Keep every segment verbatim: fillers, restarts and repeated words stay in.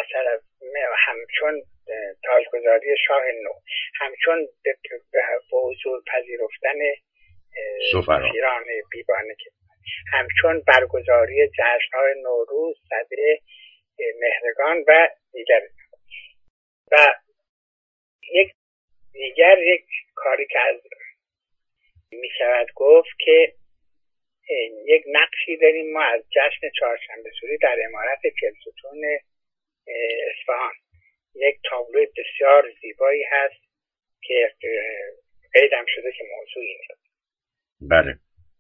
مثلا همچون تاجگذاری شاه نو، همچون به حضور پذیرفتن سفیران بیگانه، همچون برگزاری جشن‌های نوروز، سده مهرگان و دیگر. و یک دیگر یک کاری که از می شود گفت که یک نقشی داریم ما از جشن چهارشنبه سوری در عمارت فیلسوفان اصفهان. یک تابلو بسیار زیبایی هست که قیدم شده که موضوع اینه. بله.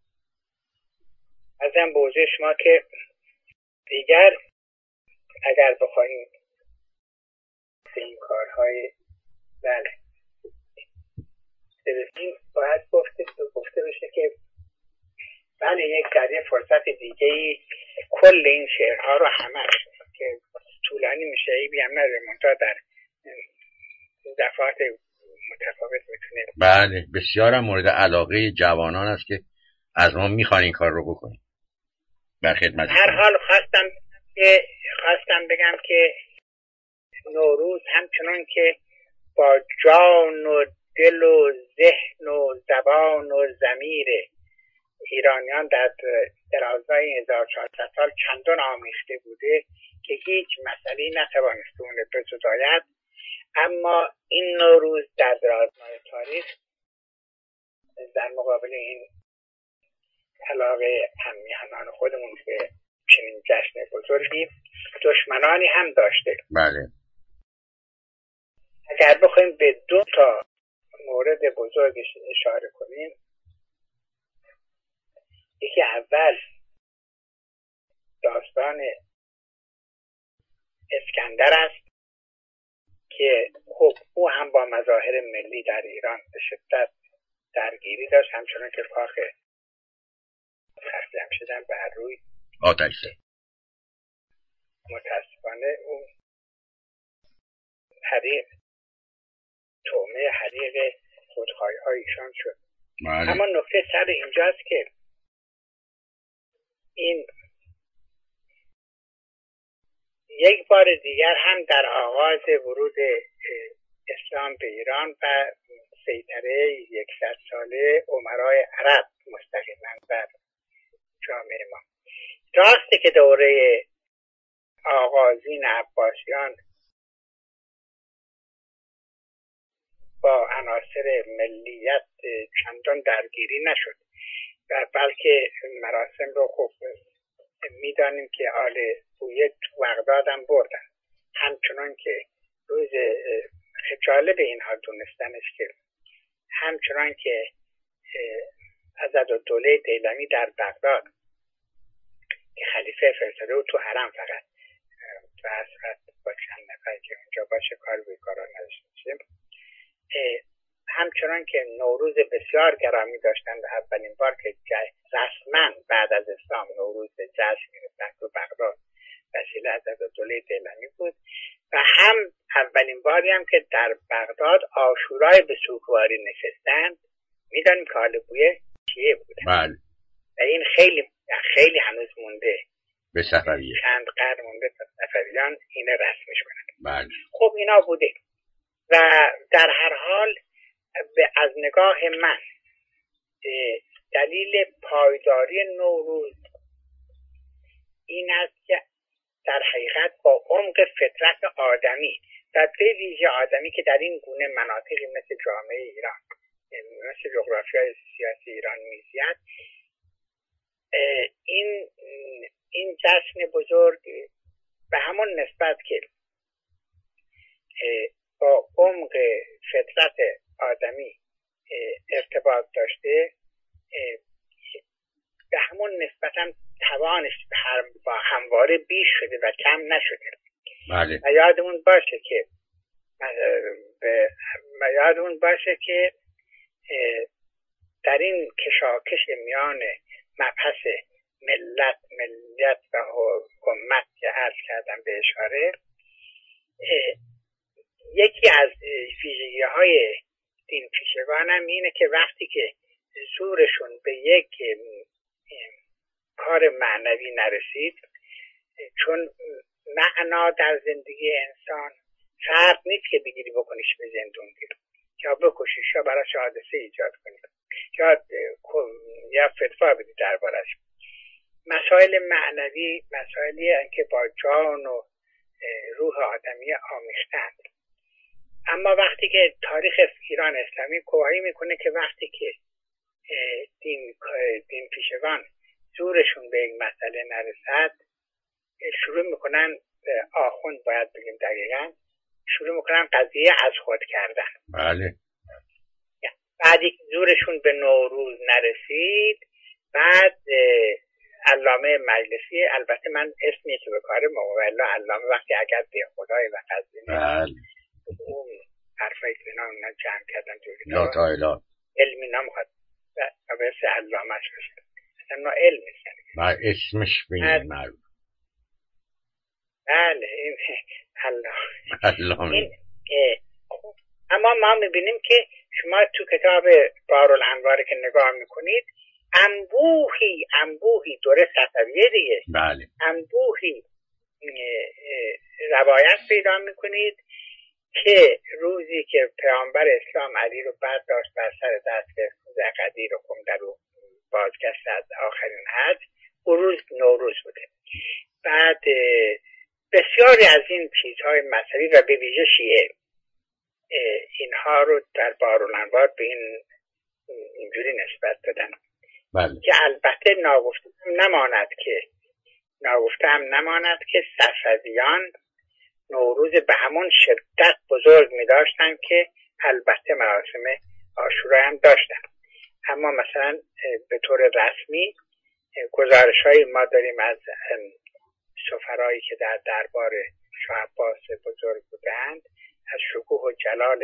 ازم به حضور شما که دیگر اگر بخوایم به این کارهای بله برسیم باید گفته گفته بشه که بله یک در یه فرصت دیگه‌ای کل این شعرها رو همش که طولانی میشه ای هم نداره منتها در دفعات متفاوت میتونه. بله بسیارم مورد علاقه جوانان است که از ما میخوان این کار رو بکنیم. بر خدمت هر حال خواستم که خواستم بگم که نوروز همچنان که با جان و دل و ذهن و زبان و ضمیر ایرانیان در درازای هزار و چهارصد سال چندان آمیخته بوده که هیچ مسئله‌ای نتوانسته اون رو بزداید، اما این نوروز در درازای تاریخ در مقابل این علاقه همیهنان خودمون به چنین جشن بزرگی دشمنانی هم داشته. بله. اگر بخوایم به دو تا مورد بزرگش اشاره کنیم، یکی اول داستان اسکندر است که خب او هم با مظاهر ملی در ایران به شدت درگیری داشت، همچنان که کاخ تخت جمشید بر روی آتش زد. متاسفانه اون حریق تومه حریق خودخواهی های ایشان شد. بله. اما نکته سر اینجاست که این یک بار دیگر هم در آغاز ورود اسلام به ایران و سیطره یکصد ساله امرای عرب مستقیما بر جامعه ما، راسته که دوره آغازین عباسیان با عناصر ملیت چندان درگیری نشد و بلکه مراسم رو خوب میدانیم که آل بویه تو بغداد هم بردن، همچنان که روز جالب اینها دونستنش که همچنان که عضدالدوله دیلمی در بغداد که خلیفه فرستاده و تو حرم فقط و اصفت با چند نفر که اونجا باشه کار به کارا نداشتیم، همچنان که نوروز بسیار گرامی داشتند و اولین بار که رسما بعد از اسلام نوروز به جشن گرفتن تو بغداد وسیله عضدالدوله دیلمی بود و هم اولین باری هم که در بغداد عاشورای به سوگواری نشستند. میدانیم که آل بویه چیه بوده. بله. و این خیلی خیلی هنوز مونده به صفویه، چند قرن مونده تا صفویان اینه رسمش کنند. بله. خب اینا بوده و در هر حال از نگاه من دلیل پایداری نوروز این است که در حقیقت با عمق فطرت آدمی و به ویژه آدمی که در این گونه مناطقی مثل جامعه ایران مثل جغرافیای سیاسی ایران میزید، این این جشن بزرگ به همون نسبت که با عمق فطرت آدمی ارتباط داشته به همون نسبت هم توانش با همواره بیش شده و کم نشده. بله. و یادمون باشه که و یادمون باشه که در این کشاکش میان مبحث ملت ملیت و حکومت که عرض کردم به اشاره، یکی از ویژگی های دین پیشگان هم اینه که وقتی که زورشون به یک کار معنوی نرسید، چون معنا در زندگی انسان فرق نیست که بگیری بکنیش به زندون گیر، یا بکشیش، یا براش حادثه ایجاد کنی، یا یا فتوا بدی دربارش. مسائل معنوی مسائلی که با جان و روح آدمی آمیختند. اما وقتی که تاریخ ایران اسلامی گواهی میکنه که وقتی که دین دین پیشوان زورشون به یک مسئله نرسد، شروع میکنن، آخوند باید بگیم دقیقاً، شروع میکنن قضیه از خود کردن. بله. بعدی که زورشون به نوروز نرسید، بعد علامه مجلسی، البته من اسمی که به کارم والله علامه وقتی اگر به خدای و قضیه بله اون حرفایی که اینا اونا جمع کردن توی لا تا اله علمی نمیخواد و به سه علامهش بشه، اصلا نا علم نیستن، ما اسمش بینیم معروف. بله این علامه. این اما ما میبینیم که شما تو کتاب بارالانوار که نگاه میکنید انبوهی انبوهی دوره صفویه دیگه، بله، انبوهی روایت پیدا میکنید که روزی که پیامبر اسلام علی رو برداشت بر سر دست زقدی رو کم در رو بازگشت از آخرین حج، او روز نوروز بوده. بعد بسیاری از این چیزهای مذهبی و به ویژه شیعه اینها رو در بارالانوار به این اینجوری نسبت دادن. بله. که البته ناگفته نماند که ناگفته هم نماند که صفویان نوروز به همون شدت بزرگ می داشتن که البته مراسم عاشورا هم داشتن، اما مثلا به طور رسمی گزارش هایی ما داریم از سفرایی که در دربار شاه عباس بزرگ بودند از شکوه و جلال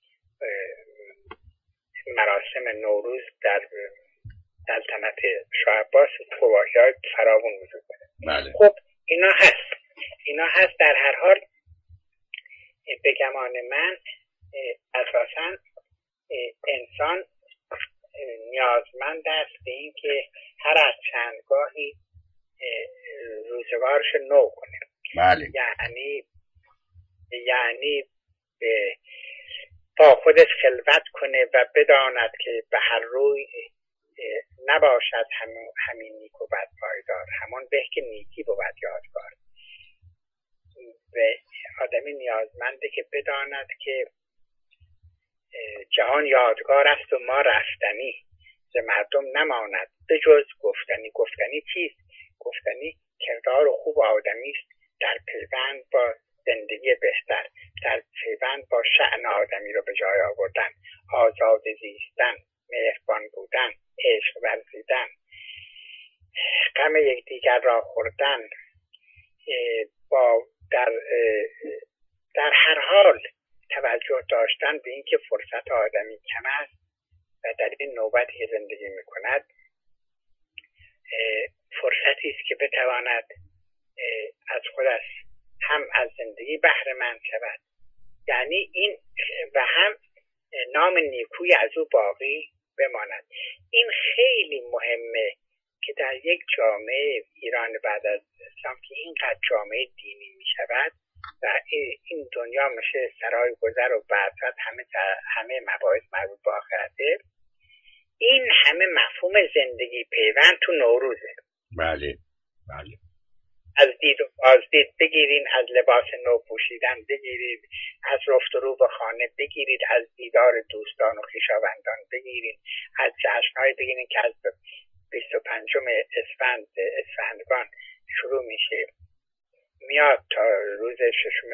مراسم نوروز در سلطنت شاه عباس گواهی‌های فراوان وجود داره. بله. خب اینا هست اینا هست در هر حال به گمان من اساساً انسان نیازمند است به این که هر از چندگاهی روزگارش نو کنه. بله. یعنی یعنی به با خودش خلوت کنه و بداند که به هر روی نباشد همین, همین نیک و بد پایدار، همون به که نیکی بود یادگار. و آدمی نیازمنده که بداند که جهان یادگار است و ما رفتنی، ز مردم نماند به جز گفتنی. گفتنی چیست؟ گفتنی کردار خوب آدمی است در پیوند با زندگی بهتر، در پیوند با شأن آدمی رو به جای آوردن، آزاد زیستن، مهربان بودن، عشق ورزیدن، غم یکدیگر را خوردن، با در در هر حال توجه داشتن به اینکه فرصت آدمی کم است و در این نوبت که زندگی میکند فرصتی است که بتواند از خودش هم از زندگی بهره مند شود، یعنی این و هم نام نیکوی از او باقی بماند. این خیلی مهمه که در یک جامعه ایران بعد از اسلام که اینقدر جامعه دینی می شود و این دنیا میشه سرای گذر و بعد همه همه مباحث مربوط به آخرته، این همه مفهوم زندگی پیوند تو نوروزه. بله بله. از دید و بازدید بگیرین، از لباس نو پوشیدن بگیرید، از رفت و رو به خانه بگیرید، از دیدار دوستان و خویشاوندان بگیرید، از جشن‌های بگیرید که از بیست و پنجم اسفند اسفندگان شروع میشه میاد تا روز ششم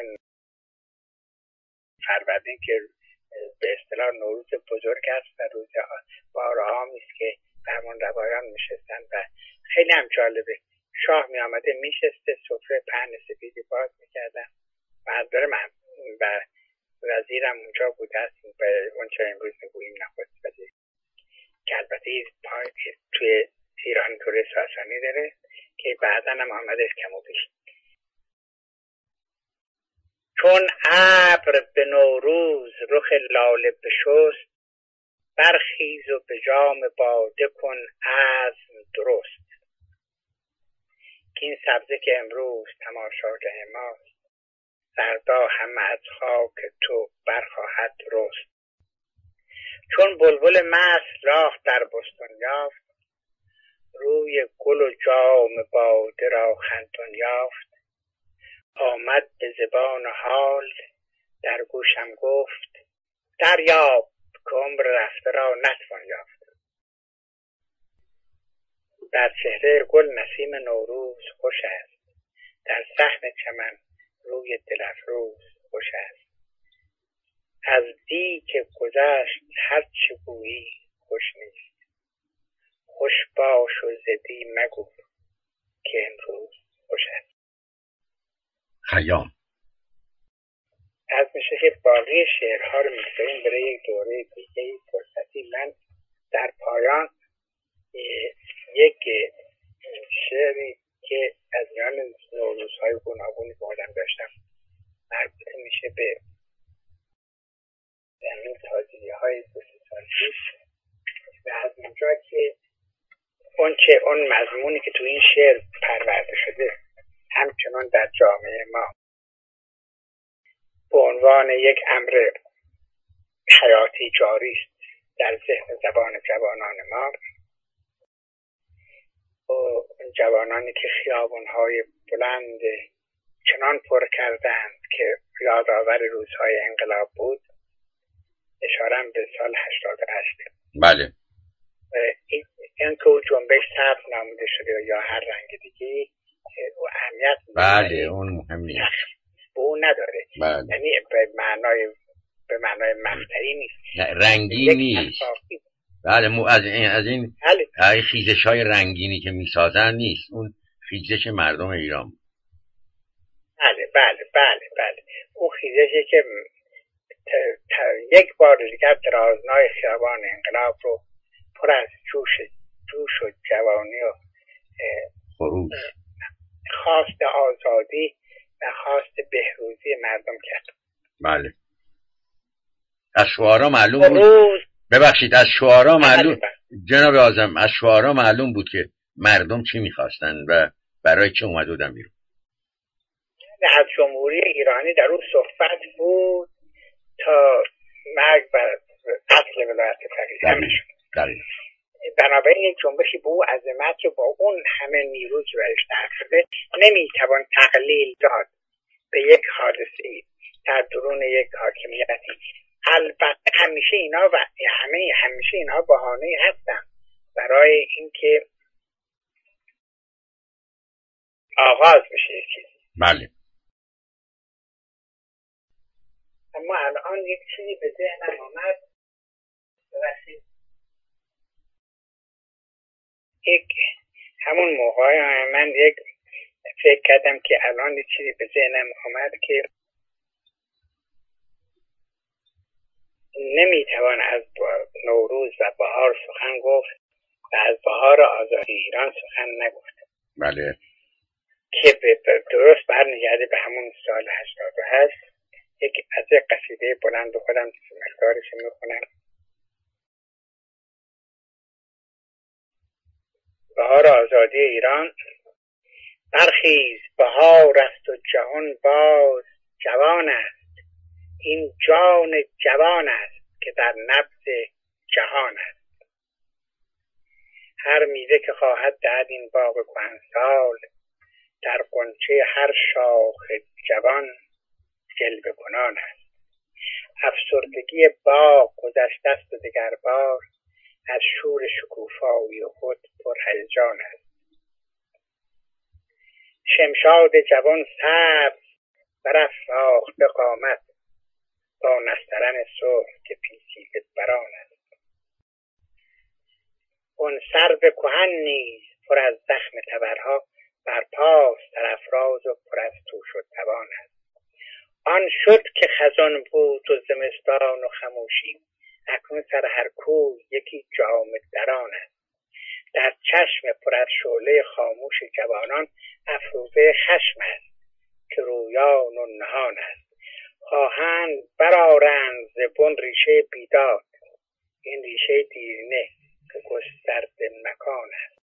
فروردین که به اصطلاح نوروز بزرگ است و روز بارعامی است که فرمان روایان میشستن و خیلی هم جالبه. شاه می آمده می شسته، سفره پهن سفیدی باز می کردن و حضر من و وزیرم اونجا بوده است و اونجا امروز می گوییم نخست وزیر که البته توی ایران دوره ساسانی داره که بعدا هم آمده است کم و بیش. چون ابر به نوروز رخ لاله بشست، برخیز و به جام باده کن عزم درست. این سبزه که امروز تماشاگه ماست، فردا همه از خاک تو برخواهد رست. چون بلبل مست راه در بستان یافت، روی گل و جام باده را خندان یافت. آمد به زبان حال در گوشم گفت، دریاب که عمر رفته را نتوان یافت. در چهره گل نسیم نوروز خوش است، در صحن چمن روی دل افروز خوش است. از دی که گذشت هر چه گویی خوش نیست، خوش باش و ز دی مگو که امروز خوش است. خیام. از میشه که باقی شعرها رو می‌گذاریم برای یک دوره دیگه فرصتی. من در پایان یک شعری که از میان نوروزهای گوناگونی که خودم داشتم مربوط میشه به این تازگی‌های دو سه سال پیش و از اونجا که اون چه اون مضمونی که تو این شعر پرورده شده همچنان در جامعه ما به عنوان یک امر حیاتی جاری است در ذهن زبان جوانان ما، و جوانانی که خیابان‌های بلند چنان پر کردند که یادآور روزهای انقلاب بود، اشارم به سال هشتاد و هشت. بله. این, این که او جنبش ثبت نموده شده یا هر رنگ دیگه او اهمیت بله اون مهم نیست، به اون نداره. بله. یعنی به معنای به معنای مقطعی نیست، رنگی نیست. بله مو از این از این بله. خیزش های رنگینی که میسازن نیست، اون خیزش مردم ایران. بله بله بله بله اون خیزشی که ت... ت... یک بار دیگر درازنای خیابان انقلاب رو پر از جوش جوش و جوانی و خروش، خواست آزادی و خواست بهروزی مردم کرد. بله. از شعارا معلوم بود، ببخشید از شعارا معلوم، جناب اعظم از شعارا معلوم بود که مردم چی میخواستن و برای چی اومده بودن بیرون. از جمهوری ایرانی در اون صحبت بود تا مرگ و اصل ولایت فقیه. بنابراین این جنبشی به اون عظمت رو با اون همه نیروی که برش در شده نمیتوان تقلیل داد به یک حادثه ای در درون یک حاکمیتی. البته همیشه اینا و همه همیشه اینا بهانه هستن برای اینکه آغاز بشه یک چیزی. بله. اما الان یک چیزی به ذهنم آمد، ببخشید یک همون موقع من یک فکر کردم که الان یک چیزی به ذهنم آمد که نمیتوان از نوروز و بهار سخن گفت و از بهار آزادی ایران سخن نگفت. بله. که درست برمیگرده به همون سال هشتاد و هشت. یک از یک قصیده بلند خودم مقدارش میخونم. بهار آزادی ایران. برخیز بهار است و جهان باز جوان است، این جان جوان است که در نبض جهان است. هر میوه که خواهد دهد این باغ کهنسال، در غنچه هر شاخ جوان جلوه کنان است. افسردگی باغ گذشته است و دگر بار، از شور شکوفایی خود پر هیجان است. شمشاد جوان سبز برافراخته قامت، با نسترن سرخ که پیچیده بران است. اون سرو کهن نیز پر از زخم تبرها، بر پاس سرافراز و پر از توش و توان است. آن شد که خزان بود و زمستان و خموشی، اکنون سر هر کوی یکی جام دران است. در چشم پر از شعله خاموش جوانان، افروزه خشم است که رویان و نهان است. خواهند برآرند ز بن ریشه بیداد، این ریشه دیرینه که گسترده مکان است.